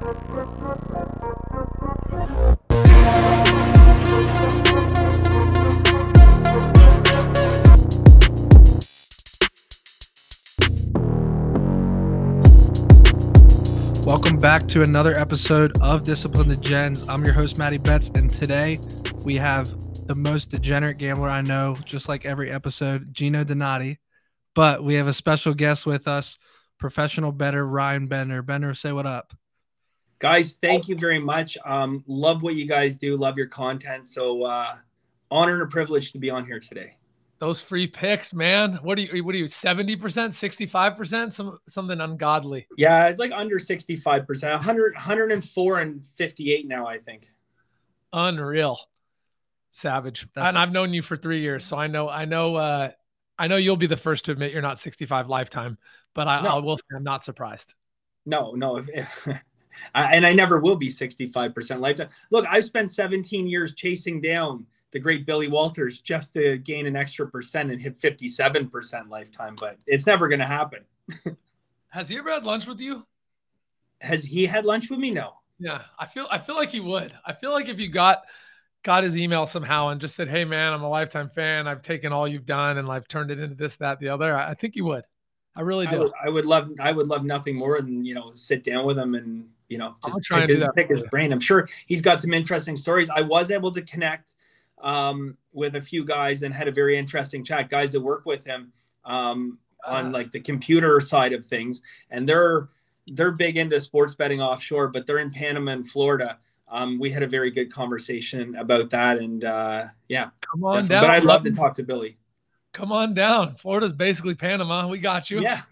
Welcome back to another episode of Discipline the Gens. I'm your host, Matty Betts, and today we have the most degenerate gambler I know, just like every episode, Gino Donati. But we have a special guest with us, professional bettor Ryan Bender. Bender, say what up. Guys, thank you very much. Love what you guys do. Love your content. So honor and a privilege to be on here today. Those free picks, man. What are you 70%, 65%? Something ungodly. Yeah, it's like under 65%. 104 and 58 now, I think. Unreal. Savage. And I've known you for 3 years, so I know you'll be the first to admit you're not 65 lifetime, but I will say I'm not surprised. No. And I never will be 65% lifetime. Look, I've spent 17 years chasing down the great Billy Walters just to gain an extra percent and hit 57% lifetime, but it's never going to happen. Has he ever had lunch with you? Has he had lunch with me? No. Yeah, I feel like he would. I feel like if you got his email somehow and just said, "Hey man, I'm a lifetime fan. I've taken all you've done and I've turned it into this, that, the other." I think you would. I really do. I would love nothing more than, sit down with him and, just pick his brain. I'm sure he's got some interesting stories. I was able to connect with a few guys and had a very interesting chat, guys that work with him on like the computer side of things. And they're big into sports betting offshore, but they're in Panama and Florida. We had a very good conversation about that. And yeah, come on down. But I'd love to talk to Billy. Come on down. Florida's basically Panama. We got you. Yeah.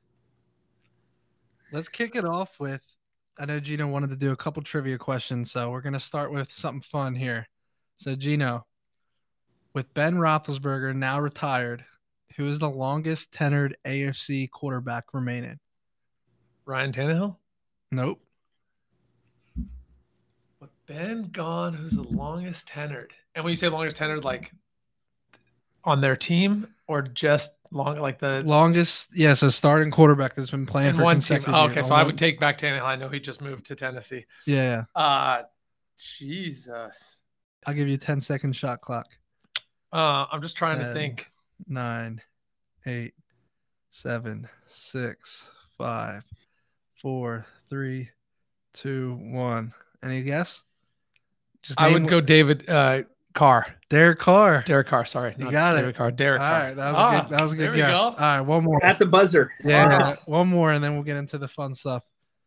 Let's kick it off with, I know Gino wanted to do a couple trivia questions, so we're going to start with something fun here. So, Gino, with Ben Roethlisberger now retired, who is the longest tenured AFC quarterback remaining? Ryan Tannehill? Nope. With Ben gone, who's the longest tenured? And when you say longest tenured, like on their team or just like the longest? Yeah, so starting quarterback that's been playing for one consecutive team. Oh, years. okay, so I would take back Tannehill. I know he just moved to Tennessee. Yeah. Jesus. I'll give you a 10-second shot clock. I'm just trying 10, to think. 9, 8, 7, 6, 5, 4, 3, 2, 1. Any guess? I would go David Carr. Derek Carr. Derek Carr, sorry. You got David it. Carr. Derek Carr. All right, that was a good guess. All right, one more. At the buzzer. Yeah, one more, and then we'll get into the fun stuff.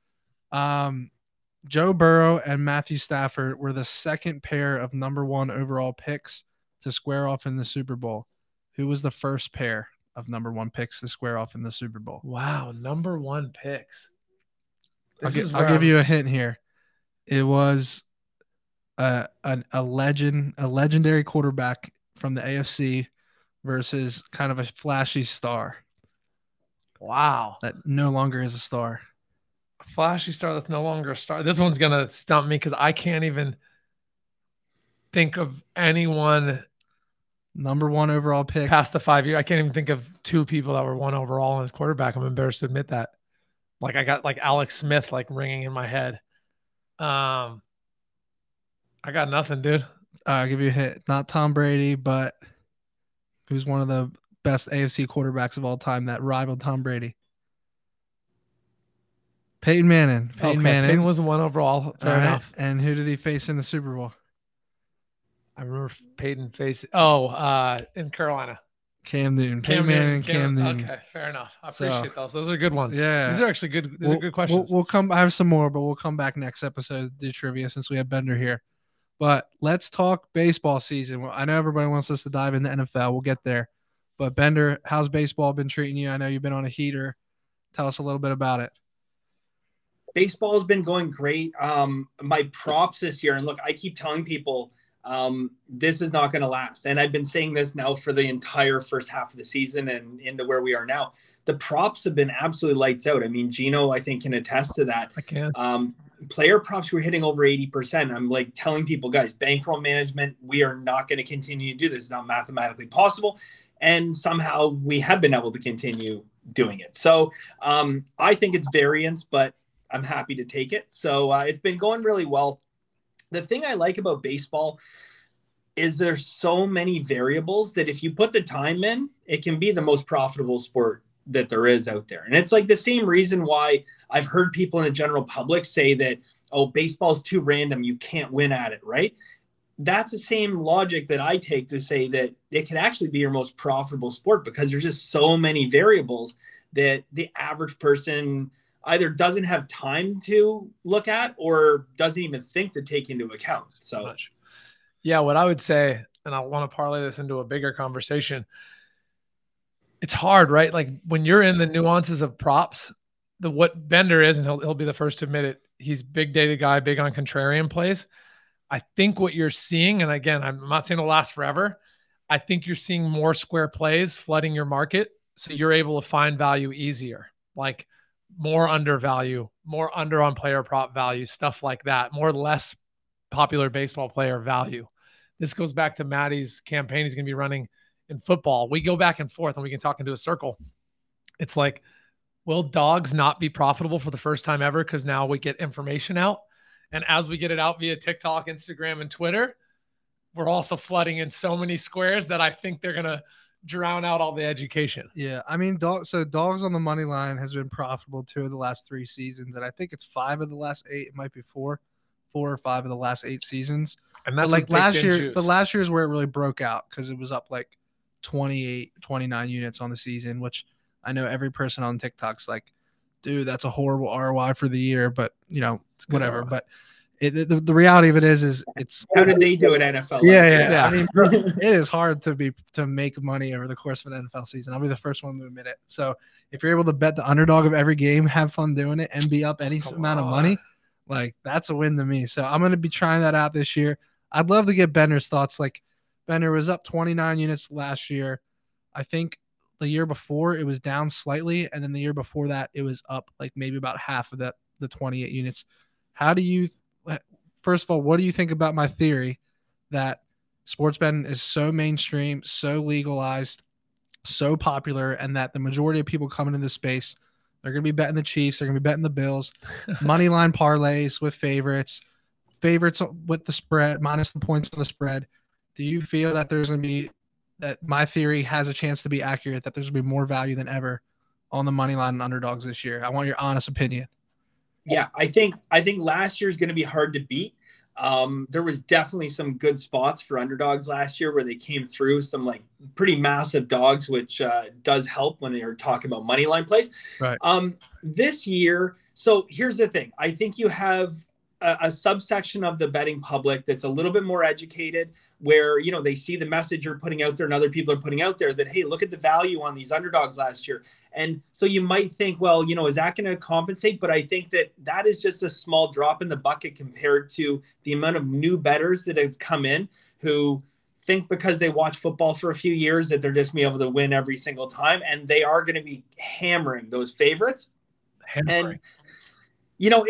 Joe Burrow and Matthew Stafford were the second pair of number 1 overall picks to square off in the Super Bowl. Who was the first pair of number 1 picks to square off in the Super Bowl? Wow, number 1 picks. I'll give you a hint here. It was a legendary quarterback from the AFC versus kind of a flashy star. Wow. That no longer is a star. A flashy star that's no longer a star. This one's going to stump me because I can't even think of anyone. Number 1 overall pick. Past the 5 years. I can't even think of 2 people that were 1 overall as quarterback. I'm embarrassed to admit that. Like I got like Alex Smith like ringing in my head. I got nothing, dude. I'll give you a hit. Not Tom Brady, but who's one of the best AFC quarterbacks of all time that rivaled Tom Brady? Peyton Manning. Peyton was 1 overall. Fair enough. And who did he face in the Super Bowl? I remember Peyton facing in Carolina. Cam Newton. Peyton Manning and Cam Newton. Okay, fair enough. I appreciate those. Those are good ones. Yeah. These are actually good. These are good questions. I have some more, but we'll come back next episode to do trivia since we have Bender here. But let's talk baseball season. I know everybody wants us to dive into NFL. We'll get there. But Bender, how's baseball been treating you? I know you've been on a heater. Tell us a little bit about it. Baseball has been going great. My props this year, and look, I keep telling people this is not going to last. And I've been saying this now for the entire first half of the season and into where we are now. The props have been absolutely lights out. I mean, Gino, I think, can attest to that. I can. Player props were hitting over 80%. I'm like telling people, guys, bankroll management, we are not going to continue to do this. It's not mathematically possible. And somehow we have been able to continue doing it. So I think it's variance, but I'm happy to take it. So it's been going really well. The thing I like about baseball is there's so many variables that if you put the time in, it can be the most profitable sport that there is out there. And it's like the same reason why I've heard people in the general public say that, oh, baseball's too random, you can't win at it, right? That's the same logic that I take to say that it can actually be your most profitable sport, because there's just so many variables that the average person either doesn't have time to look at or doesn't even think to take into account. So, yeah, what I would say, and I want to parlay this into a bigger conversation, it's hard, right? Like when you're in the nuances of props, what Bender is, and he'll be the first to admit it, he's big data guy, big on contrarian plays. I think what you're seeing, and again, I'm not saying it'll last forever, I think you're seeing more square plays flooding your market, so you're able to find value easier, like more under value, more under on player prop value, stuff like that, more less popular baseball player value. This goes back to Maddie's campaign he's going to be running in football. We go back and forth and we can talk into a circle. It's like, will dogs not be profitable for the first time ever because now we get information out? And as we get it out via TikTok, Instagram, and Twitter, we're also flooding in so many squares that I think they're going to drown out all the education. Yeah. I mean, dogs on the money line has been profitable 2 of the last 3 seasons. And I think it's 5 of the last 8. It might be 4 or 5 of the last 8 seasons. And that's like last year, but last year is where it really broke out, because it was up like 28, 29 units on the season, which I know every person on TikTok's like, dude, that's a horrible ROI for the year, but you know, it's whatever. But the reality of it is it's how did they do it, NFL? Yeah. I mean, it is hard to make money over the course of an NFL season. I'll be the first one to admit it. So if you're able to bet the underdog of every game, have fun doing it, and be up any amount of money, like that's a win to me. So I'm going to be trying that out this year. I'd love to get Bender's thoughts. Like Bender was up 29 units last year. I think the year before it was down slightly, and then the year before that it was up like maybe about half of the 28 units. How do you, first of all, what do you think about my theory that sports betting is so mainstream, so legalized, so popular, and that the majority of people coming into this space, they're going to be betting the Chiefs, they're going to be betting the Bills, money line parlays with favorites with the spread, minus the points on the spread? Do you feel that there's going to be, that my theory has a chance to be accurate, that there's going to be more value than ever on the money line and underdogs this year? I want your honest opinion. Yeah, I think last year is going to be hard to beat. There was definitely some good spots for underdogs last year where they came through, some like pretty massive dogs, which does help when they are talking about money line plays. Right. This year, so here's the thing. I think you have a subsection of the betting public that's a little bit more educated, where, you know, they see the message you're putting out there and other people are putting out there that, hey, look at the value on these underdogs last year. And so you might think, well, you know, is that going to compensate? But I think that is just a small drop in the bucket compared to the amount of new bettors that have come in who think because they watch football for a few years that they're just going to be able to win every single time. And they are going to be hammering those favorites. And you know,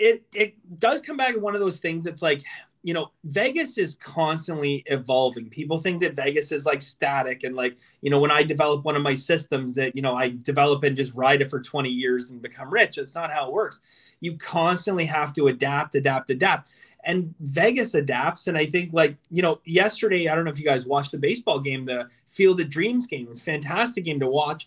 it does come back to one of those things. It's like, you know, Vegas is constantly evolving. People think that Vegas is like static, and like, you know, when I develop one of my systems that, you know, I develop and just ride it for 20 years and become rich. It's not how it works. You constantly have to adapt. And Vegas adapts. And I think, like, you know, yesterday, I don't know if you guys watched the baseball game, the Field of Dreams game. It was a fantastic game to watch.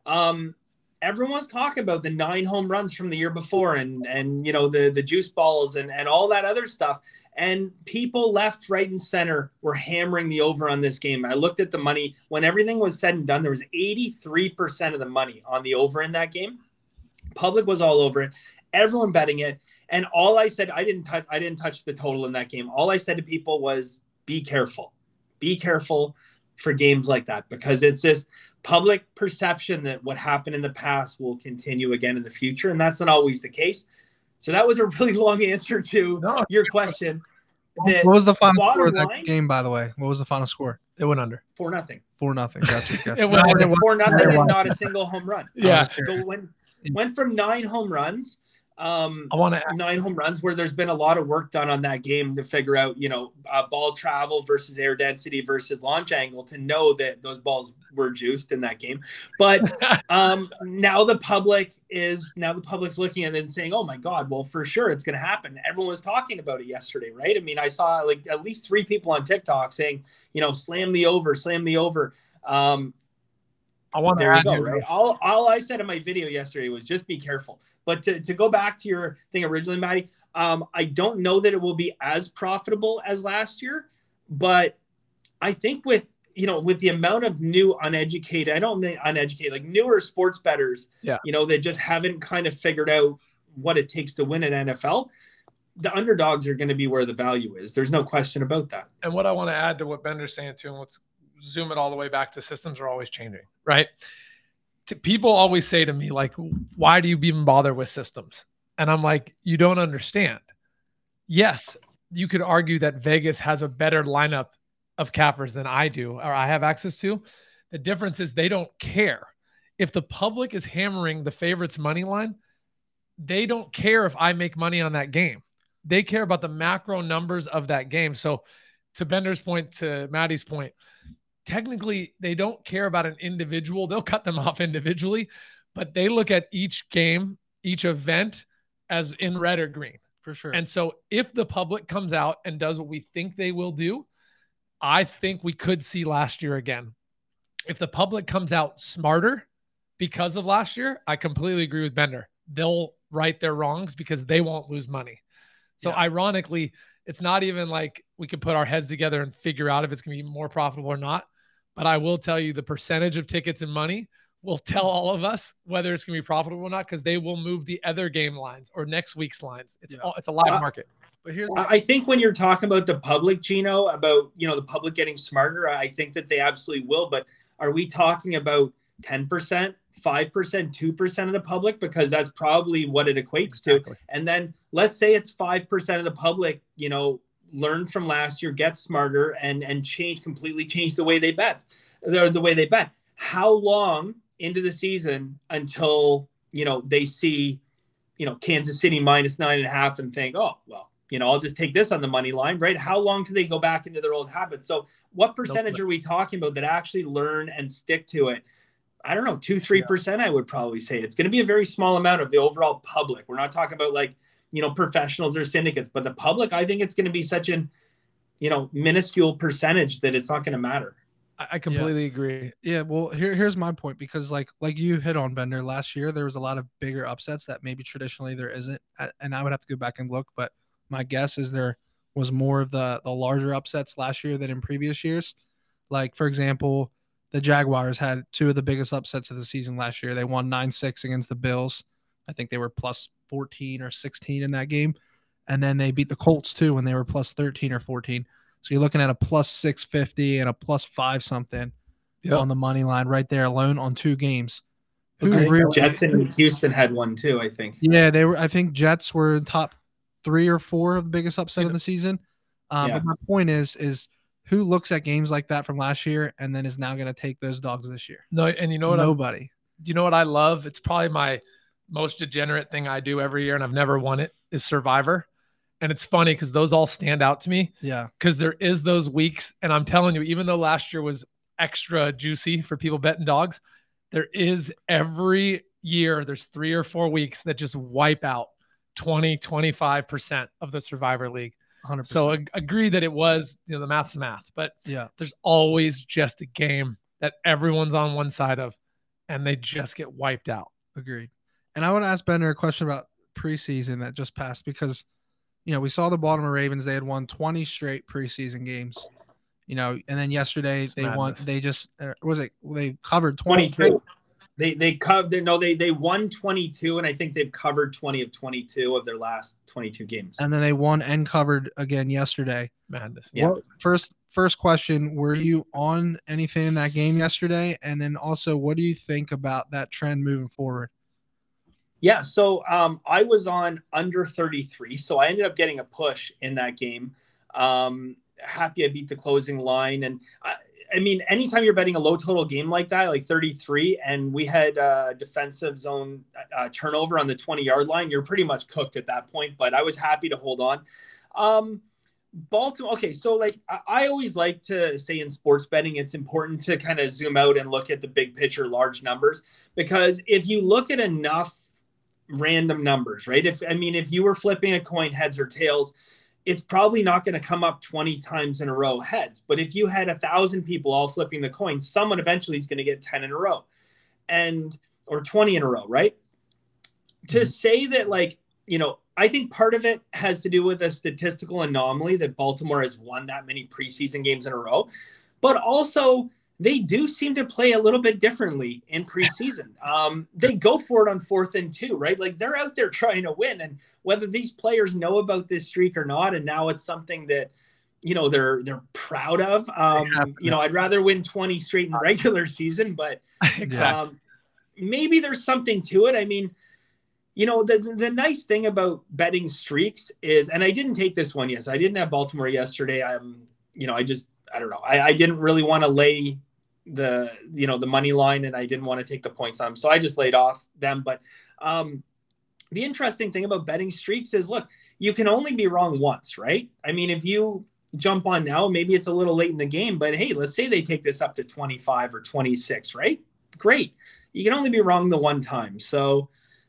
Everyone's talking about the 9 home runs from the year before, and you know, the juice balls and all that other stuff. And people left, right, and center were hammering the over on this game. I looked at the money. When everything was said and done, there was 83% of the money on the over in that game. Public was all over it. Everyone betting it. And all I said, I didn't touch the total in that game. All I said to people was, be careful. Be careful for games like that, because it's this public perception that what happened in the past will continue again in the future. And that's not always the case. So that was a really long answer to your question. What was the final score of that game, by the way? What was the final score? It went under. 4-0. 4-0. Gotcha. It went 4-0 and not a single home run. Yeah. So went from 9 home runs I want to 9 home runs, where there's been a lot of work done on that game to figure out, ball travel versus air density versus launch angle to know that those balls were juiced in that game. But now the public's looking at it and saying, oh my God, well, for sure it's going to happen. Everyone was talking about it yesterday, right? I mean, I saw like at least 3 people on TikTok saying, slam the over. There you go, right? All I said in my video yesterday was just be careful. But to go back to your thing originally, Maddie, I don't know that it will be as profitable as last year, but I think with the amount of new uneducated, I don't mean uneducated, like newer sports bettors, that just haven't kind of figured out what it takes to win an NFL, the underdogs are going to be where the value is. There's no question about that. And what I want to add to what Bender's saying too, and let's zoom it all the way back to systems are always changing, right? People always say to me, like, why do you even bother with systems? And I'm like, you don't understand. Yes, you could argue that Vegas has a better lineup of cappers than I do, or I have access to. The difference is they don't care. If the public is hammering the favorites money line, they don't care if I make money on that game. They care about the macro numbers of that game. So to Bender's point, to Maddie's point, technically they don't care about an individual. They'll cut them off individually, but they look at each game, each event as in red or green. For sure. And so if the public comes out and does what we think they will do, I think we could see last year again. If the public comes out smarter because of last year, I completely agree with Bender. They'll right their wrongs because they won't lose money. So ironically, it's not even like we can put our heads together and figure out if it's going to be more profitable or not. But I will tell you the percentage of tickets and money will tell all of us whether it's going to be profitable or not, because they will move the other game lines or next week's lines. It's a live market. But I think when you're talking about the public, Gino, about, the public getting smarter, I think that they absolutely will. But are we talking about 10%, 5%, 2% of the public? Because that's probably what it equates to. And then let's say it's 5% of the public, learn from last year, get smarter, and completely change the way they bet. The way they bet. How long into the season until they see Kansas City -9.5 and think, oh well, I'll just take this on the money line, right? How long do they go back into their old habits? So what percentage are we talking about that actually learn and stick to it? I don't know, 2-3%. I would probably say it's going to be a very small amount of the overall public. We're not talking about like professionals or syndicates, but the public, I think it's going to be such an, minuscule percentage that it's not going to matter. I completely agree. Yeah. Well, here's my point, because like you hit on, Bender, last year, there was a lot of bigger upsets that maybe traditionally there isn't. And I would have to go back and look, but my guess is there was more of the larger upsets last year than in previous years. Like, for example, the Jaguars had 2 of the biggest upsets of the season last year. They won 9-6 against the Bills. I think they were plus 14 or 16 in that game. And then they beat the Colts too when they were plus 13 or 14. So you're looking at a plus 650 and a plus 5 something on the money line right there alone on 2 games. Jets and Houston had one too, I think. Yeah, they were. I think Jets were top 3 or 4 of the biggest upset of the season. But my point is who looks at games like that from last year and then is now going to take those dogs this year? No, and you know what? Nobody. Do you know what I love? It's probably my most degenerate thing I do every year, and I've never won it, is Survivor. And it's funny because those all stand out to me. Yeah. Because there is those weeks, and I'm telling you, even though last year was extra juicy for people betting dogs, there is every year, there's 3 or 4 weeks that just wipe out 20-25% of the Survivor League. 100%. So agree that it was, the math's math, but there's always just a game that everyone's on one side of and they just get wiped out. Agreed. And I want to ask Bender a question about preseason that just passed, because, we saw the Baltimore Ravens, they had won 20 straight preseason games, and then yesterday they covered 22. They won 22, and I think they've covered 20 of 22 of their last 22 games. And then they won and covered again yesterday. Madness. Yeah. First question, were you on anything in that game yesterday? And then also, what do you think about that trend moving forward? Yeah, so I was on under 33, so I ended up getting a push in that game. Happy I beat the closing line, and I mean, anytime you're betting a low total game like that, like 33, and we had defensive zone turnover on the 20-yard line, you're pretty much cooked at that point. But I was happy to hold on. Baltimore. Okay, so like I always like to say in sports betting, it's important to kind of zoom out and look at the big picture, large numbers, because if you look at enough random numbers, right? If you were flipping a coin heads or tails, it's probably not going to come up 20 times in a row heads. But if you had 1,000 people all flipping the coin, someone eventually is going to get 10 in a row or 20 in a row, right? Mm-hmm. To say that, like, I think part of it has to do with a statistical anomaly that Baltimore has won that many preseason games in a row, but also they do seem to play a little bit differently in preseason. They go for it on 4th and 2, right? Like they're out there trying to win, and whether these players know about this streak or not, and now it's something that, they're proud of. I'd rather win 20 straight in regular season, but maybe there's something to it. I mean, the nice thing about betting streaks is, and I didn't take this one. Yes, I didn't have Baltimore yesterday. I don't know. I didn't really want to lay the money line, and I didn't want to take the points on them. So I just laid off them. But the interesting thing about betting streaks is, look, you can only be wrong once, right? I mean, if you jump on now, maybe it's a little late in the game, but hey, let's say they take this up to 25 or 26, right? Great. You can only be wrong the one time. So,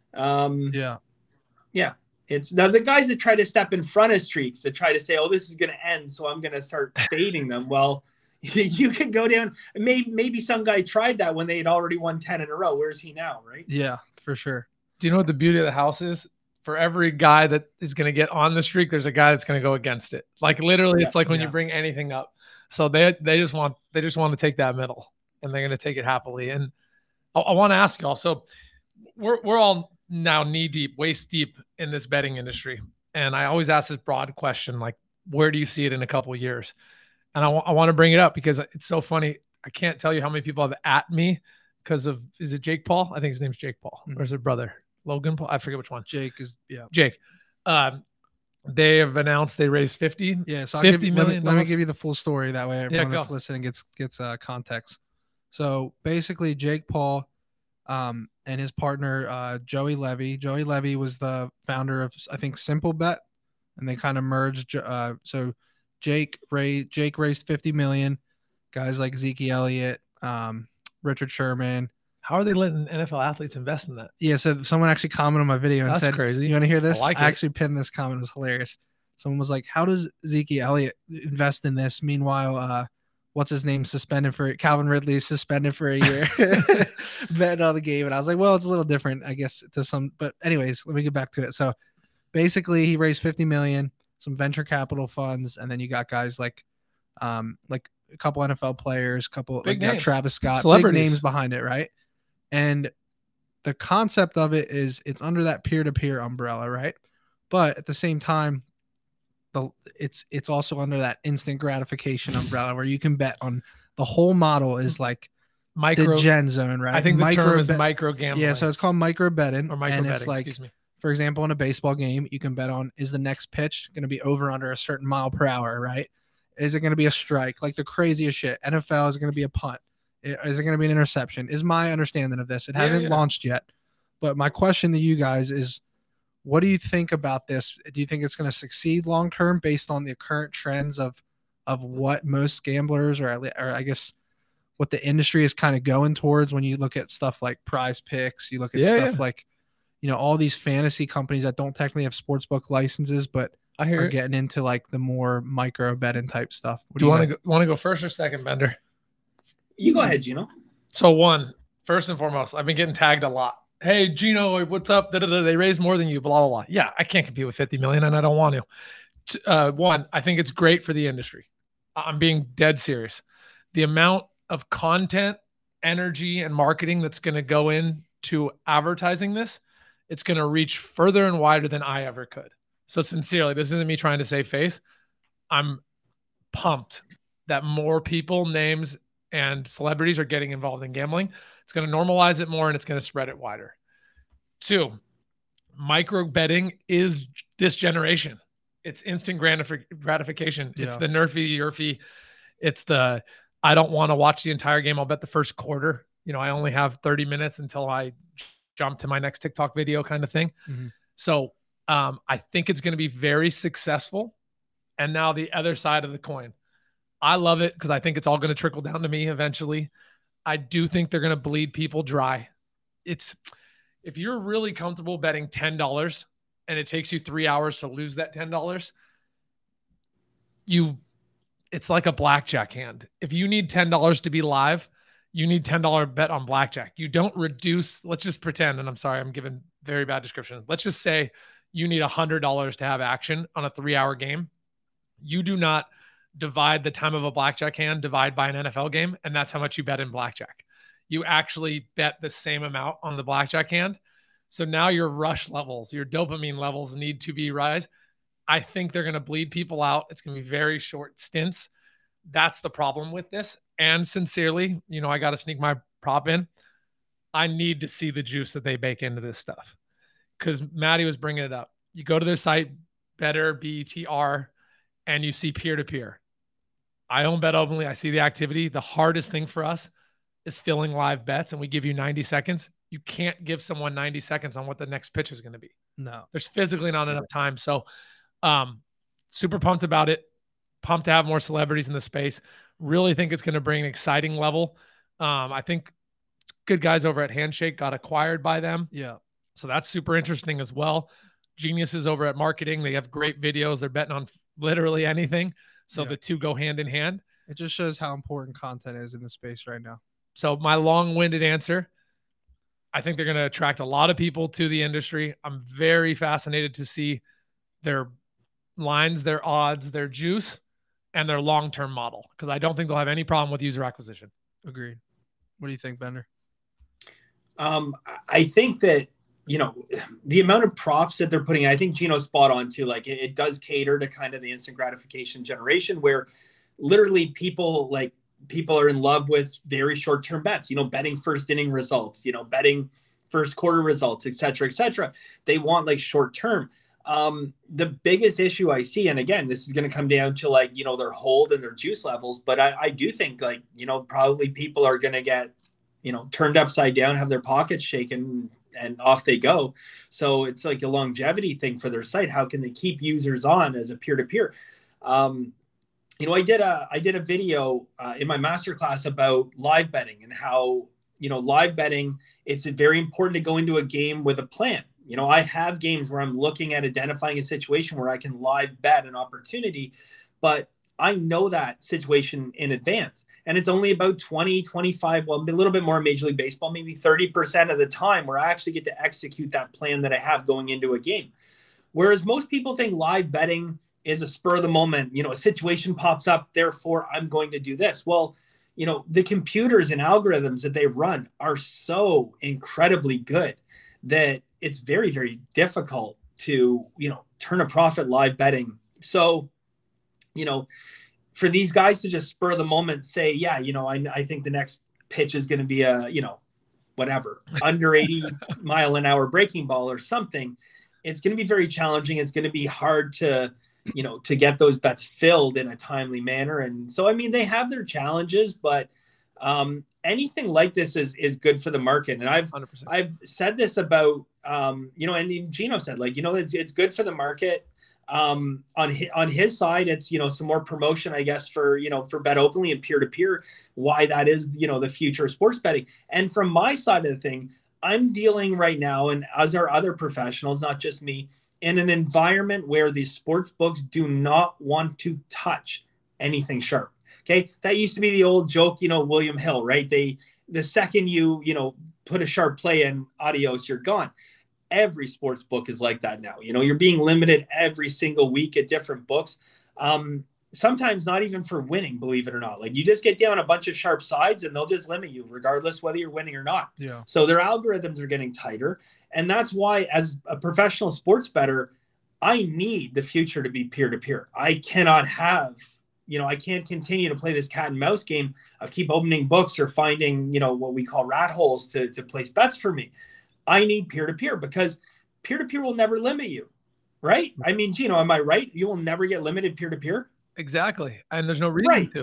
it's now the guys that try to step in front of streaks, that try to say, oh, this is going to end, so I'm going to start fading them. Well, you can go down. Maybe some guy tried that when they had already won 10 in a row. Where's he now, right? Yeah, for sure. Do you know what the beauty of the house is? For every guy that is going to get on the streak, there's a guy that's going to go against it. Like literally, it's like when you bring anything up. So they just want to take that middle, and they're going to take it happily. And I want to ask you also, we're all now knee deep, waist deep in this betting industry. And I always ask this broad question, like, where do you see it in a couple of years? And I want to bring it up because it's so funny. I can't tell you how many people have at me because of, is it Jake Paul? I think his name's Jake Paul. Mm-hmm. Or is it brother? Logan Paul? I forget which one. Jake is, yeah. Jake. They have announced they raised 50. Yeah. So let me give you the full story. That way everyone that's listening gets context. So basically Jake Paul, and his partner, Joey Levy. Joey Levy was the founder of, I think, Simple Bet, and they kind of merged. So Jake raised 50 million. Guys like Zeke Elliott, Richard Sherman. How are they letting NFL athletes invest in that? Yeah, so someone actually commented on my video and said, crazy. You want to hear this? I actually pinned this comment. It was hilarious. Someone was like, how does Zeke Elliott invest in this? Meanwhile, what's his name Calvin Ridley is suspended for a year betting on the game. And I was like, well, it's a little different, I guess, but anyways, let me get back to it. So basically he raised 50 million, some venture capital funds. And then you got guys like a couple NFL players, big names. Travis Scott, big names behind it. Right. And the concept of it is it's under that peer-to-peer umbrella. Right. But at the same time, it's also under that instant gratification umbrella where you can bet on the whole model is like the Gen Zone, right? I think the term is micro gambling. Yeah, so it's called micro betting. Or micro betting, it's like, for example, in a baseball game, you can bet on, is the next pitch going to be over under a certain mile per hour, right? Is it going to be a strike? Like the craziest shit. NFL, is it going to be a punt? Is it going to be an interception? Is my understanding of this. It hasn't launched yet. But my question to you guys is, what do you think about this? Do you think it's going to succeed long term based on the current trends of what most gamblers or I guess what the industry is kind of going towards when you look at stuff like Prize Picks, you look at stuff like, all these fantasy companies that don't technically have sportsbook licenses, but are getting into like the more micro betting type stuff. Do you want to go first or second, Bender? You go ahead, Gino. So first and foremost, I've been getting tagged a lot. Hey, Gino, what's up? They raised more than you, blah, blah, blah. Yeah, I can't compete with 50 million and I don't want to. I think it's great for the industry. I'm being dead serious. The amount of content, energy, and marketing that's going to go into advertising this, it's going to reach further and wider than I ever could. So sincerely, this isn't me trying to save face. I'm pumped that more people, names, and celebrities are getting involved in gambling. It's going to normalize it more and it's going to spread it wider. 2, micro betting is this generation. It's instant gratification. Yeah. It's the nerfy, yerfy. It's the I don't want to watch the entire game. I'll bet the first quarter. I only have 30 minutes until I jump to my next TikTok video kind of thing. Mm-hmm. So I think it's going to be very successful. And now the other side of the coin. I love it because I think it's all going to trickle down to me eventually. I do think they're going to bleed people dry. If you're really comfortable betting $10 and it takes you 3 hours to lose that $10, it's like a blackjack hand. If you need $10 to be live, you need $10 bet on blackjack. You don't reduce, let's just pretend, and I'm sorry, I'm giving very bad description. Let's just say you need $100 to have action on a 3-hour game. You do not divide the time of a blackjack hand, divide by an NFL game, and that's how much you bet in blackjack. You actually bet the same amount on the blackjack hand. So now your rush levels, your dopamine levels need to be rise. I think they're going to bleed people out. It's going to be very short stints. That's the problem with this. And sincerely, I got to sneak my prop in. I need to see the juice that they bake into this stuff. Because Maddie was bringing it up. You go to their site, Better BTR, and you see peer-to-peer. I own Bet Openly. I see the activity. The hardest thing for us is filling live bets, and we give you 90 seconds. You can't give someone 90 seconds on what the next pitch is going to be. No. There's physically not enough time. So super pumped about it. Pumped to have more celebrities in the space. Really think it's going to bring an exciting level. I think good guys over at Handshake got acquired by them. Yeah. So that's super interesting as well. Geniuses over at marketing. They have great videos. They're betting on literally anything. So the two go hand in hand. It just shows how important content is in the space right now. So my long-winded answer, I think they're going to attract a lot of people to the industry. I'm very fascinated to see their lines, their odds, their juice, and their long-term model, because I don't think they'll have any problem with user acquisition. Agreed. What do you think, Bender? I think that, the amount of props that they're putting, I think Gino's spot on too. Like it does cater to kind of the instant gratification generation where literally people are in love with very short-term bets, betting first inning results, betting first quarter results, et cetera, et cetera. They want like short-term. The biggest issue I see, and again, this is going to come down to their hold and their juice levels, but I do think probably people are going to get, turned upside down, have their pockets shaken, and off they go. So it's like a longevity thing for their site. How can they keep users on as a peer-to-peer? I did a video in my masterclass about live betting and how, live betting, it's very important to go into a game with a plan. I have games where I'm looking at identifying a situation where I can live bet an opportunity, but I know that situation in advance. And it's only about 20, 25, well, a little bit more Major League Baseball, maybe 30% of the time where I actually get to execute that plan that I have going into a game. Whereas most people think live betting is a spur of the moment, a situation pops up, therefore I'm going to do this. Well, the computers and algorithms that they run are so incredibly good that it's very, very difficult to, turn a profit live betting. So, for these guys to just spur the moment, say, yeah, I think the next pitch is going to be a, whatever, under 80 mile an hour breaking ball or something. It's going to be very challenging. It's going to be hard to get those bets filled in a timely manner. And so, they have their challenges, but anything like this is good for the market. And I've 100%. I've said this about, and Gino said, it's good for the market. On his side, it's, some more promotion, I guess, for Bet Openly and peer-to-peer, why that is, the future of sports betting. And from my side of the thing, I'm dealing right now, and as are other professionals, not just me, in an environment where these sports books do not want to touch anything sharp. Okay. That used to be the old joke, William Hill, right? The second you put a sharp play in, adios, you're gone. Every sports book is like that now. You're being limited every single week at different books. Sometimes not even for winning, believe it or not. Like you just get down a bunch of sharp sides and they'll just limit you regardless whether you're winning or not. Yeah. So their algorithms are getting tighter. And that's why as a professional sports bettor, I need the future to be peer-to-peer. I cannot have, I can't continue to play this cat and mouse game of keep opening books or finding, what we call rat holes to place bets for me. I need peer-to-peer because peer-to-peer will never limit you, right? Gino, am I right? You will never get limited peer-to-peer. Exactly. And there's no reason to.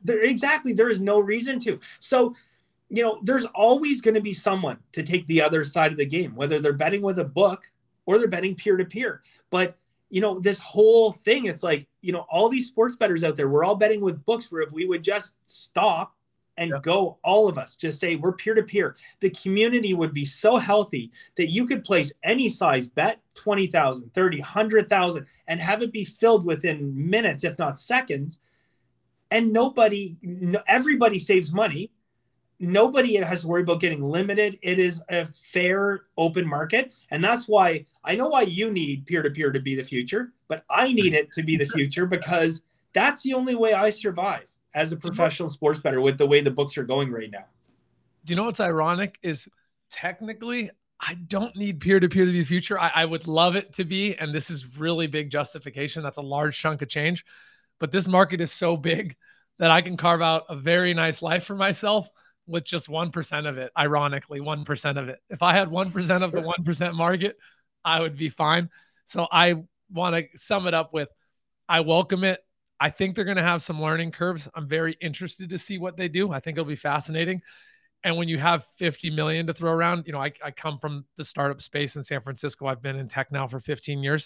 Exactly. There is no reason to. So, there's always going to be someone to take the other side of the game, whether they're betting with a book or they're betting peer-to-peer. But, this whole thing, it's like, all these sports bettors out there, we're all betting with books, where if we would just stop and go, all of us just say we're peer-to-peer, the community would be so healthy that you could place any size bet, 20,000, 30, 100,000, and have it be filled within minutes, if not seconds. And everybody saves money. Nobody has to worry about getting limited. It is a fair, open market. And that's why I know why you need peer-to-peer to be the future, but I need it to be the future, because that's the only way I survive as a professional sports bettor with the way the books are going right now. Do you know what's ironic is technically I don't need peer-to-peer to be the future. I would love it to be, and this is really big justification. That's a large chunk of change, but this market is so big that I can carve out a very nice life for myself with just 1% of it. Ironically, 1% of it. If I had 1% of the 1% market, I would be fine. So I want to sum it up with, I welcome it. I think they're going to have some learning curves. I'm very interested to see what they do. I think it'll be fascinating. And when you have 50 million to throw around, I come from the startup space in San Francisco. I've been in tech now for 15 years.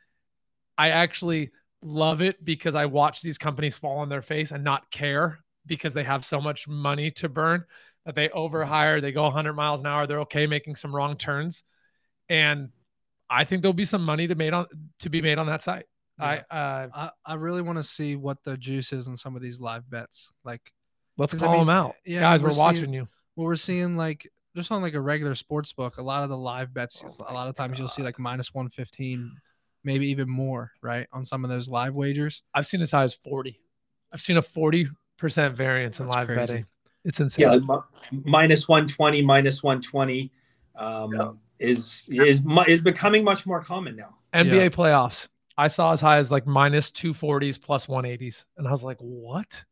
I actually love it because I watch these companies fall on their face and not care, because they have so much money to burn that they overhire, they go 100 miles an hour. They're okay making some wrong turns. And I think there'll be some money to be made on that site. Yeah. I really want to see what the juice is on some of these live bets. Like, let's call them out. Yeah, guys, we're watching you. Well, we're seeing, like, just on like a regular sports book, a lot of the live bets, a lot of times you'll see like -115, maybe even more, right? On some of those live wagers. I've seen as high as 40. I've seen a 40% variance in live betting. It's insane. Yeah, -120, -120 is becoming much more common now. NBA playoffs, I saw as high as like -240s, +180s, and I was like, what?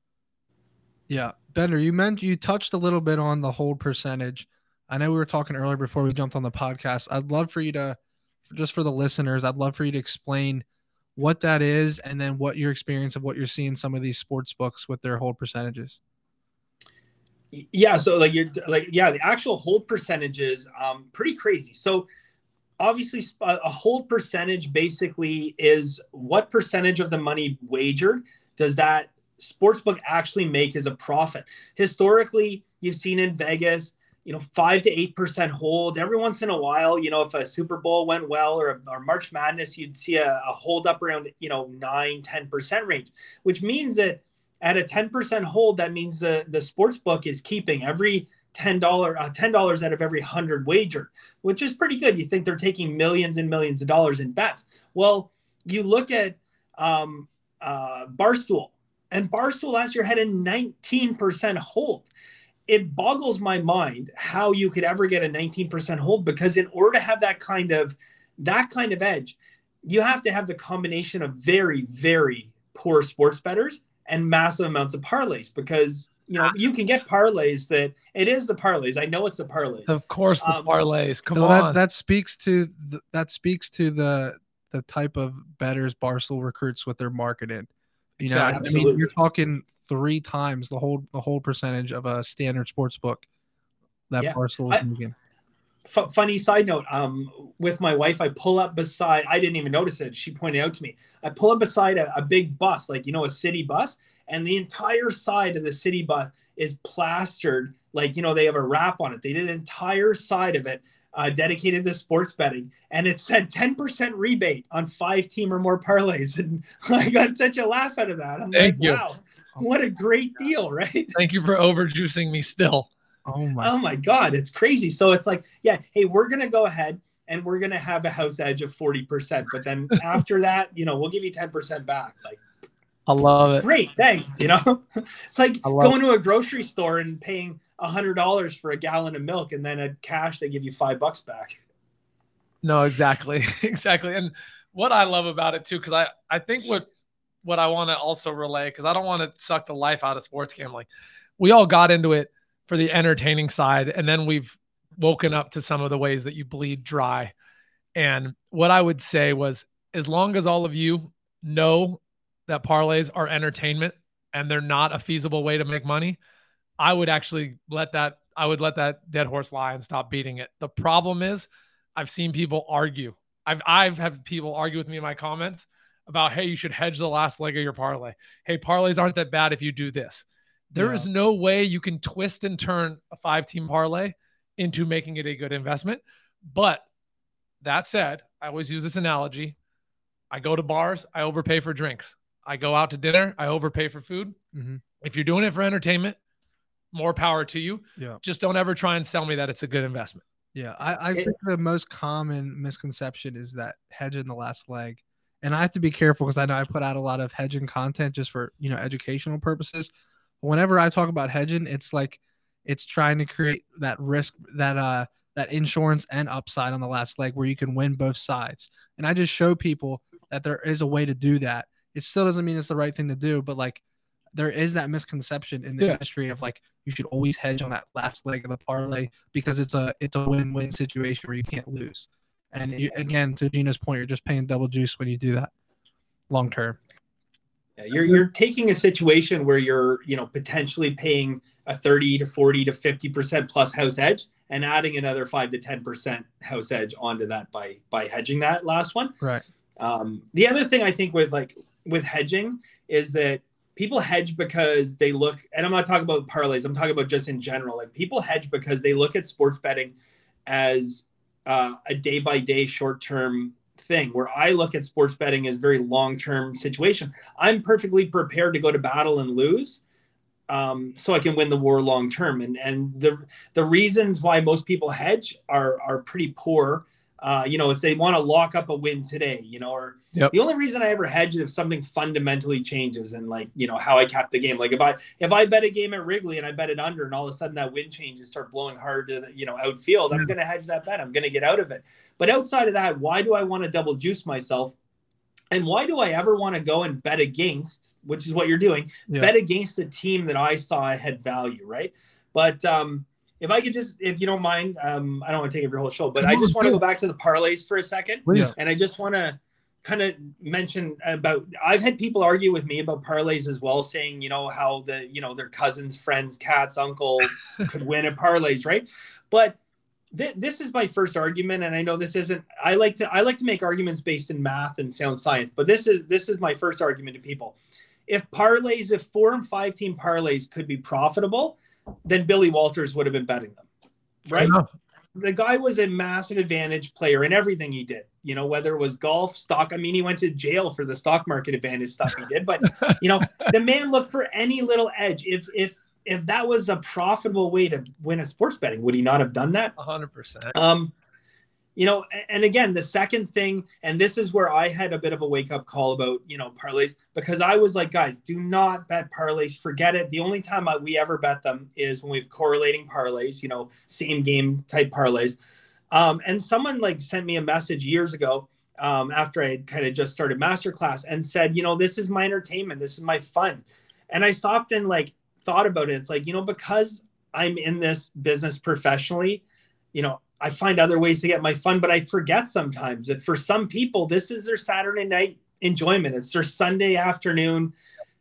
Yeah, Bender, you touched a little bit on the hold percentage. I know we were talking earlier before we jumped on the podcast. I'd love for you to, just for the listeners, I'd love for you to explain what that is, and then what your experience of what you're seeing some of these sports books with their hold percentages. Yeah, so the actual hold percentage is pretty crazy. So obviously a hold percentage basically is what percentage of the money wagered does that sportsbook actually make as a profit. Historically, you've seen in Vegas, 5 to 8% hold. Every once in a while, if a Super Bowl went well, or March Madness, you'd see a hold up around, 9-10% range, which means that at a 10% hold, that means the sports book is keeping every $10 out of every 100 wagered, which is pretty good. You think they're taking millions and millions of dollars in bets. Well, you look at Barstool, and Barstool last year had a 19% hold. It boggles my mind how you could ever get a 19% hold, because in order to have that kind of edge, you have to have the combination of very, very poor sports bettors and massive amounts of parlays, because you can get parlays that it is the parlays. I know it's the parlays. Of course, the parlays. Come on. That speaks to the type of bettors Barstool recruits with their marketing. I mean, you're talking 3 times the whole percentage of a standard sports book that Barstool is making. Funny side note, with my wife, I pull up beside, I didn't even notice it, she pointed out to me, I pull up beside a big bus, like, a city bus, and the entire side of the city bus is plastered, like, they have a wrap on it. They did an entire side of it dedicated to sports betting, and it said 10% rebate on 5-team or more parlays, and I got such a laugh out of that. I'm like, wow, what a great deal, right? Thank you for overjuicing me still. Oh my God, it's crazy. So it's like, hey, we're going to go ahead and we're going to have a house edge of 40%. But then after that, we'll give you 10% back. Like, I love it. Great. Thanks. It's like going to a grocery store and paying $100 for a gallon of milk, and then at cash, they give you $5 back. No, exactly. Exactly. And what I love about it too, because I think what I want to also relay, because I don't want to suck the life out of sports gambling. We all got into it for the entertaining side, and then we've woken up to some of the ways that you bleed dry. And what I would say was, as long as all of you know that parlays are entertainment and they're not a feasible way to make money, I would actually let that dead horse lie and stop beating it. The problem is I've seen people argue. I've had people argue with me in my comments about, hey, you should hedge the last leg of your parlay. Hey, parlays aren't that bad if you do this. There is no way you can twist and turn a 5-team parlay into making it a good investment. But that said, I always use this analogy. I go to bars, I overpay for drinks. I go out to dinner, I overpay for food. Mm-hmm. If you're doing it for entertainment, more power to you. Yeah. Just don't ever try and sell me that it's a good investment. Yeah. I think the most common misconception is that hedging the last leg. And I have to be careful because I know I put out a lot of hedging content just for, educational purposes. Whenever I talk about hedging, it's like it's trying to create that risk, that insurance and upside on the last leg where you can win both sides. And I just show people that there is a way to do that. It still doesn't mean it's the right thing to do, but like there is that misconception in the industry of like you should always hedge on that last leg of the parlay because it's a win-win situation where you can't lose. And again, to Gino's point, you're just paying double juice when you do that long term. Yeah, you're taking a situation where you're potentially paying a 30 to 40 to 50% plus house hedge and adding another 5 to 10% house edge onto that by hedging that last one. Right. The other thing I think with hedging is that people hedge because they look, and I'm not talking about parlays, I'm talking about just in general. Like people hedge because they look at sports betting as a day-by-day short-term thing, where I look at sports betting as very long-term situation. I'm perfectly prepared to go to battle and lose so I can win the war long-term. And the reasons why most people hedge are pretty poor. It's they want to lock up a win today, or the only reason I ever hedge is if something fundamentally changes and how I cap the game. Like if I bet a game at Wrigley and I bet it under and all of a sudden that wind changes start blowing hard to the, outfield, I'm going to hedge that bet. I'm going to get out of it. But outside of that, why do I want to double juice myself? And why do I ever want to go and bet against, which is what you're doing, bet against a team that I saw had value, right? But, if I could if you don't mind, I don't want to take up your whole show, but I just want to go back to the parlays for a second. Please. And I just want to kind of mention I've had people argue with me about parlays as well, saying, how their cousins, friends, cats, uncle could win at parlays, right? But this is my first argument. And I know this isn't, I like to make arguments based in math and sound science, but this is my first argument to people. If 4 and 5 team parlays could be profitable, then Billy Walters would have been betting them, right? The guy was a massive advantage player in everything he did, whether it was golf, stock. I mean, he went to jail for the stock market advantage stuff he did, but the man looked for any little edge. If that was a profitable way to win a sports betting, would he not have done that? 100%. And again, the second thing, and this is where I had a bit of a wake up call about, parlays, because I was like, guys, do not bet parlays. Forget it. The only time we ever bet them is when we have correlating parlays, same game type parlays. And someone sent me a message years ago after I had kind of just started masterclass and said, this is my entertainment. This is my fun. And I stopped and thought about it. It's because I'm in this business professionally, I find other ways to get my fun, but I forget sometimes that for some people, this is their Saturday night enjoyment. It's their Sunday afternoon,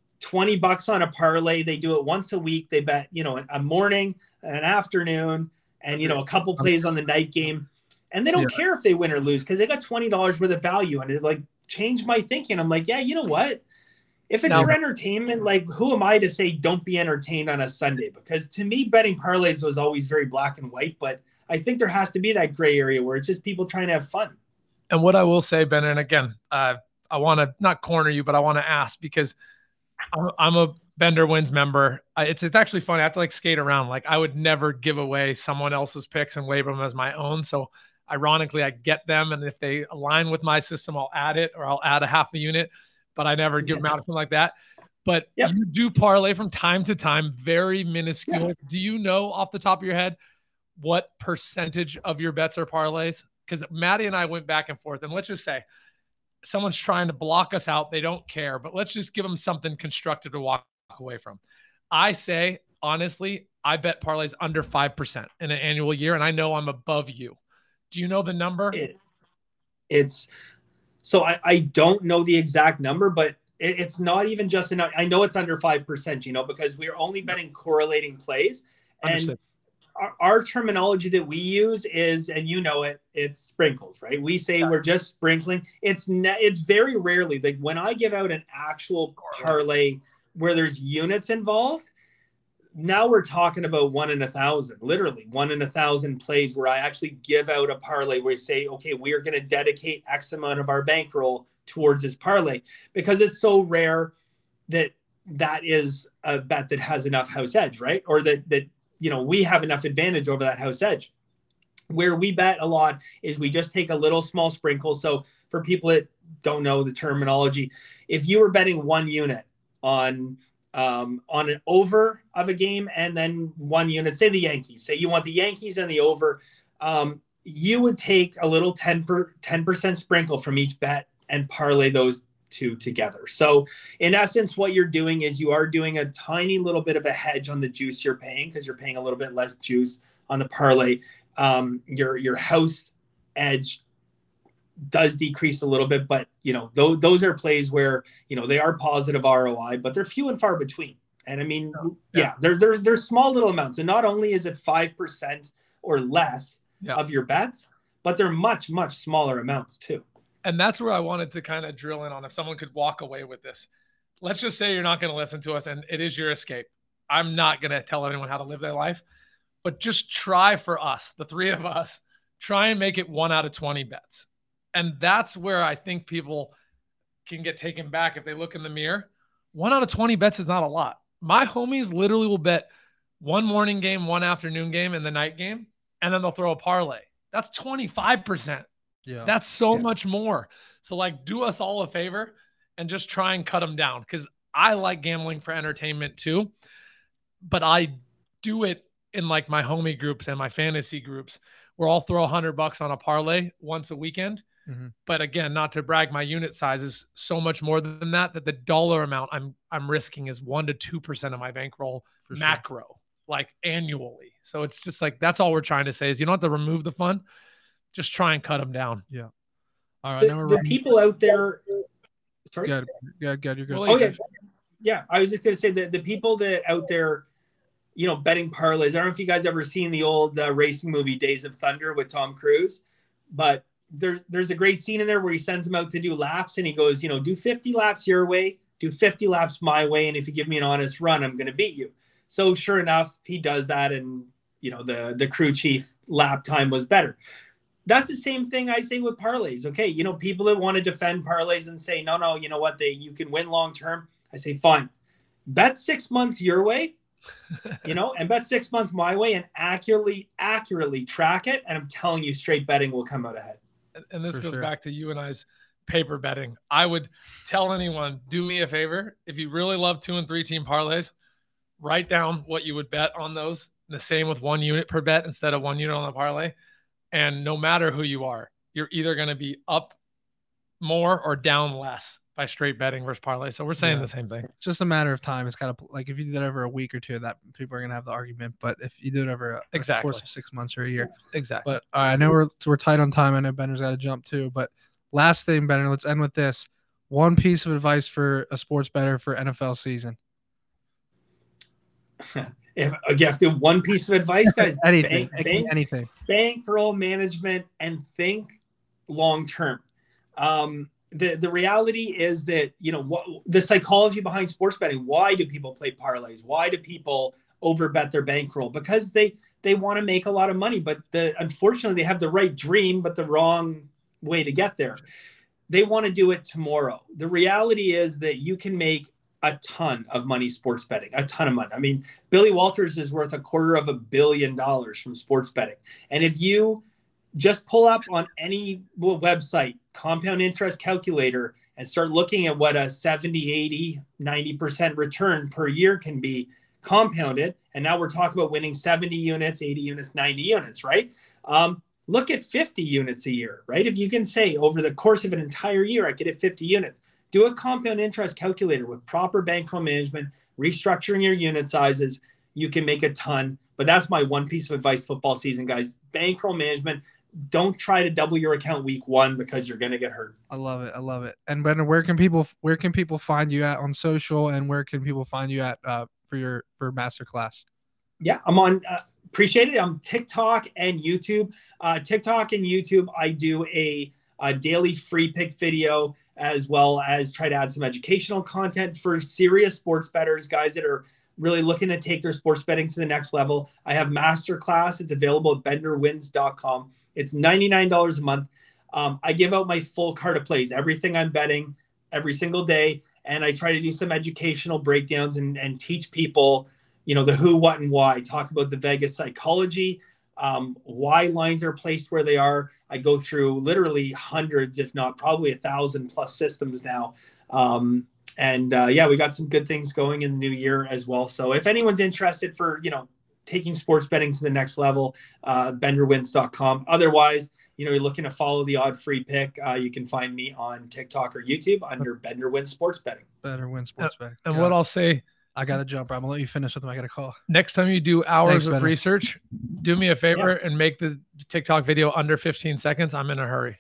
$20 on a parlay. They do it once a week. They bet, a morning, an afternoon, and, a couple plays on the night game. And they don't care if they win or lose because they got $20 worth of value. And it changed my thinking. I'm like, yeah, you know what? If it's your entertainment, who am I to say don't be entertained on a Sunday? Because to me, betting parlays was always very black and white, but I think there has to be that gray area where it's just people trying to have fun. And what I will say, Ben, and again, I want to not corner you, but I want to ask because I'm a Bender Wins member. It's actually funny. I have to skate around. I would never give away someone else's picks and label them as my own. So ironically, I get them. And if they align with my system, I'll add it or I'll add a half a unit, but I never give them out something like that. But you do parlay from time to time, very minuscule. Do you know off the top of your head what percentage of your bets are parlays? Because Maddie and I went back and forth, and let's just say someone's trying to block us out. They don't care, but let's just give them something constructive to walk away from. I say, honestly, I bet parlays under 5% in an annual year, and I know I'm above you. Do you know the number? So I don't know the exact number, but it's not even just enough. I know it's under 5%, you know, because we're only betting correlating plays. And our terminology that we use is, and you know it, it's sprinkles, right? We say we're just sprinkling. It's very rarely, like when I give out an actual parlay where there's units involved, now we're talking about 1 in 1,000, literally 1 in 1,000 plays where I actually give out a parlay where we say, okay, we are going to dedicate X amount of our bankroll towards this parlay, because it's so rare that is a bet that has enough house edge, right? Or that you know, we have enough advantage over that house edge. Where we bet a lot is we just take a little small sprinkle. So for people that don't know the terminology, if you were betting 1 unit on an over of a game and then 1 unit, say the Yankees, say you want the Yankees and the over, you would take a little 10% sprinkle from each bet and parlay those two together. So in essence, what you're doing is you are doing a tiny little bit of a hedge on the juice you're paying, because you're paying a little bit less juice on the parlay. Your house edge does decrease a little bit, but you know, those are plays where, you know, they are positive ROI, but they're few and far between. And I mean, they're small little amounts. And not only is it 5% or less of your bets, but they're much, much smaller amounts too. And that's where I wanted to kind of drill in on, if someone could walk away with this. Let's just say you're not going to listen to us and it is your escape. I'm not going to tell anyone how to live their life, but just try for us, the 3 of us, try and make it 1 out of 20 bets. And that's where I think people can get taken back if they look in the mirror. 1 out of 20 bets is not a lot. My homies literally will bet 1 morning game, 1 afternoon game, and the night game, and then they'll throw a parlay. That's 25%. Yeah, that's so much more. So like, do us all a favor and just try and cut them down, because I like gambling for entertainment too, but I do it in like my homie groups and my fantasy groups where I'll throw $100 on a parlay once a weekend. Mm-hmm. But again, not to brag, my unit size is so much more than that the dollar amount I'm risking is 1 to 2% of my bankroll for macro, like annually. So it's just like, that's all we're trying to say is you don't have to remove the fun. Just try and cut them down. Yeah. All right. The people out there. Sorry. Good. You're good. Oh yeah. Yeah. I was just going to say that the people that out there, you know, betting parlays. I don't know if you guys ever seen the old racing movie Days of Thunder with Tom Cruise, but there's a great scene in there where he sends him out to do laps and he goes, you know, do 50 laps your way, do 50 laps my way, and if you give me an honest run, I'm going to beat you. So sure enough, he does that, and you know, the crew chief lap time was better. That's the same thing I say with parlays. Okay, you know, people that want to defend parlays and say, no, you know what, you can win long term. I say, fine, bet 6 months your way, you know, and bet 6 months my way, and accurately track it. And I'm telling you, straight betting will come out ahead. And this goes back to you and I's paper betting. I would tell anyone, do me a favor. If you really love 2 and 3 team parlays, write down what you would bet on those. The same with 1 unit per bet instead of 1 unit on the parlay. And no matter who you are, you're either going to be up more or down less by straight betting versus parlay. So we're saying the same thing. It's just a matter of time. It's kind of like if you do that over a week or two, that people are going to have the argument. But if you do it over a course of 6 months or a year. Exactly. But I know we're tight on time. I know Bender's got to jump too. But last thing, Bender, let's end with this. 1 piece of advice for a sports bettor for NFL season. If you have to 1 piece of advice, guys, anything, bankroll management, and think long term. The reality is that, you know, what the psychology behind sports betting. Why do people play parlays? Why do people overbet their bankroll? Because they want to make a lot of money, but unfortunately they have the right dream but the wrong way to get there. They want to do it tomorrow. The reality is that you can make a ton of money sports betting, a ton of money. I mean, Billy Walters is worth $250 million from sports betting. And if you just pull up on any website, compound interest calculator, and start looking at what a 70, 80, 90% return per year can be compounded. And now we're talking about winning 70 units, 80 units, 90 units, right? Look at 50 units a year, right? If you can say over the course of an entire year, I get it 50 units. Do a compound interest calculator with proper bankroll management, restructuring your unit sizes. You can make a ton. But that's my 1 piece of advice football season, guys. Bankroll management. don't try to double your account week 1 because you're going to get hurt. I love it. I love it. And Bender, where can people find you at on social, and where can people find you at for masterclass? Yeah, I'm on, appreciate it. I'm TikTok and YouTube. TikTok and YouTube, I do a daily free pick video, as well as try to add some educational content for serious sports bettors, guys that are really looking to take their sports betting to the next level. I have masterclass. It's available at benderwins.com. It's $99 a month. I give out my full card of plays, everything I'm betting every single day. And I try to do some educational breakdowns and teach people, the who, what, and why. Talk about the Vegas psychology, why lines are placed where they are. I go through literally hundreds, if not probably 1,000 plus systems now. We got some good things going in the new year as well. So if anyone's interested for, taking sports betting to the next level, benderwins.com. Otherwise, you're looking to follow the odd free pick, you can find me on TikTok or YouTube under Bender Wins Sports Betting. Bender Wins Sports Betting. And what I'll say, I got to jump. I'm going to let you finish with them. I got a call. Next time you do hours of research, do me a favor and make the TikTok video under 15 seconds. I'm in a hurry.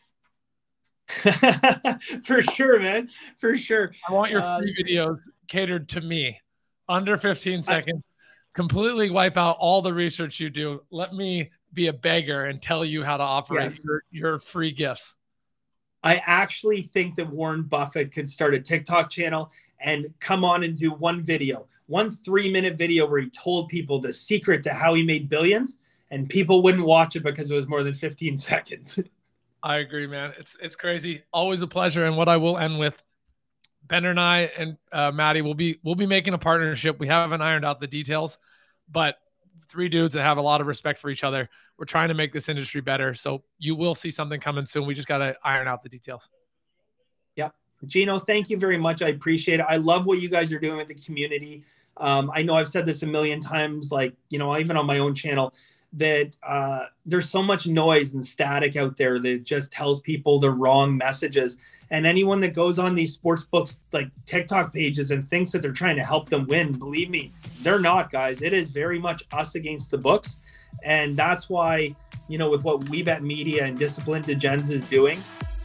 For sure, man. For sure. I want your free videos catered to me. Under 15 seconds. Completely wipe out all the research you do. Let me be a beggar and tell you how to operate your free gifts. I actually think that Warren Buffett could start a TikTok channel and come on and do one 3-minute video where he told people the secret to how he made billions, and people wouldn't watch it because it was more than 15 seconds. I agree, man. It's crazy. Always a pleasure. And what I will end with, Bender and I and Maddie we'll be making a partnership. We haven't ironed out the details, but 3 dudes that have a lot of respect for each other. We're trying to make this industry better. So you will see something coming soon. We just got to iron out the details. Yep. Gino, thank you very much. I appreciate it. I love what you guys are doing with the community. I know I've said this a million times, even on my own channel, that there's so much noise and static out there that just tells people the wrong messages. And anyone that goes on these sports books, like TikTok pages, and thinks that they're trying to help them win, believe me, they're not, guys. It is very much us against the books. And that's why, with what WeBet Media and Discipline to Gens is doing,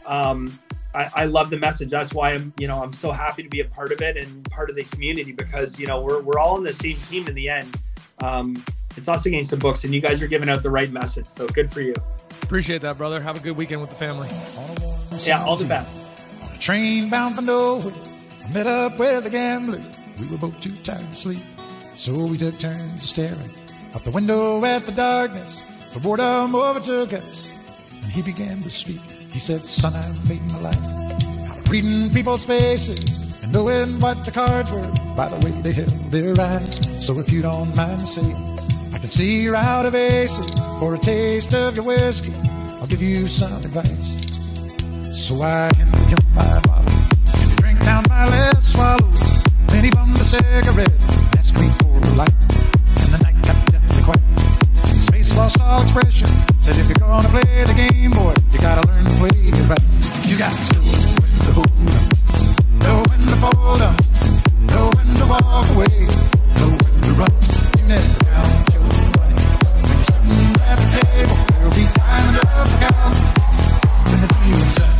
I love the message. That's why I'm so happy to be a part of it and part of the community, because, we're all on the same team in the end. It's us against the books, and you guys are giving out the right message. So good for you. Appreciate that, brother. Have a good weekend with the family. Yeah, all the best. On a train bound for nowhere, I met up with a gambler. We were both too tired to sleep, so we took turns staring out the window at the darkness. The boredom overtook us, and he began to speak. He said, "Son, I made my life out of reading people's faces and knowing what the cards were by the way they held their eyes. So if you don't mind saying, I can see you're out of aces. For a taste of your whiskey, I'll give you some advice." So I handed him my bottle, and he drank down my last swallow. Then he bummed a cigarette and asked me for a light. And the night got deathly quiet. His face lost all expression. Said, "If you're gonna play the game, boy, you gotta learn to play it right. You got to know when to hold up, know when to fold up, know when to walk away, know when to run. You never count your money when you're sitting at the table. There'll be time enough to count when the deal is done."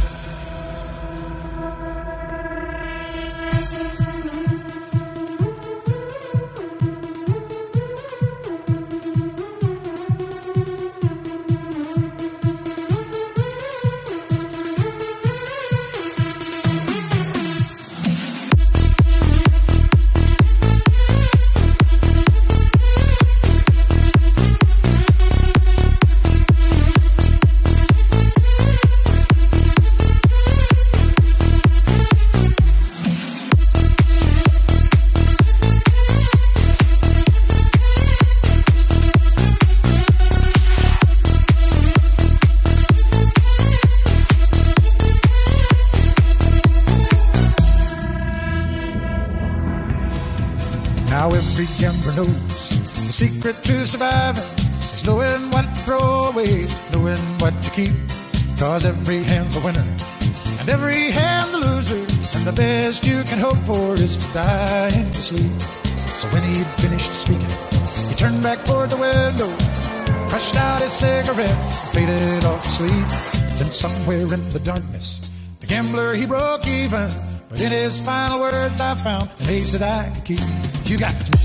Now every gambler knows the secret to surviving is knowing what to throw away, knowing what to keep. Cause every hand's a winner and every hand's a loser, and the best you can hope for is to die in your sleep. So when he'd finished speaking, he turned back toward the window, crushed out his cigarette, faded off to sleep. Then somewhere in the darkness, the gambler, he broke even. But in his final words, I found an ace that I could keep. You got to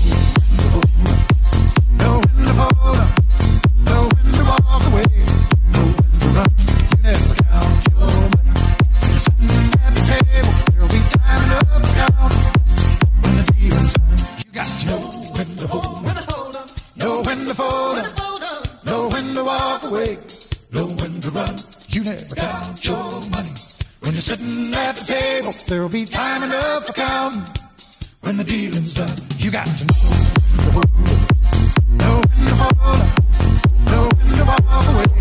know when to fold up, know when to walk away, know when to run. You never count your money. When you're sitting at the table, there'll be time enough to count. When the dealing's done, you got to know when to hold up, know when to fold up, know when to walk away, know when to run. You never count your money. When you're sitting at the table, there'll be time enough for counting. When the dealing's done, you got to know when to hold up, know when to hold up, know when to walk away.